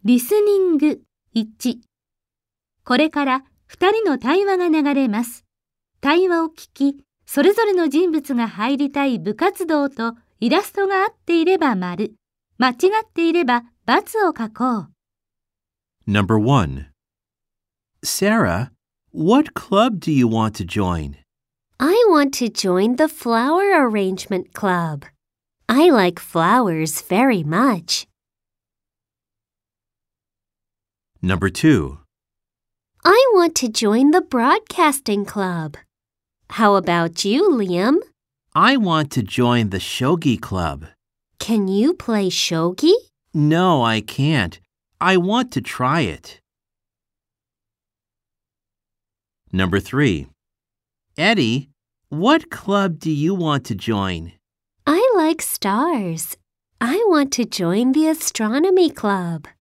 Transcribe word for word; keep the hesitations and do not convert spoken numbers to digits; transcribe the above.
リスニングいち。これからふたりの対話が流れます。対話を聞き、それぞれの人物が入りたい部活動とイラストが合っていれば丸、間違っていれば×を書こう。 Number one. Sarah, what club do you want to join? I want to join the flower arrangement club. I like flowers very much. Number two. I want to join the broadcasting club. How about you, Liam? I want to join the shogi club. Can you play shogi? No, I can't. I want to try it. Number three. Eddie, what club do you want to join? I like stars. I want to join the astronomy club.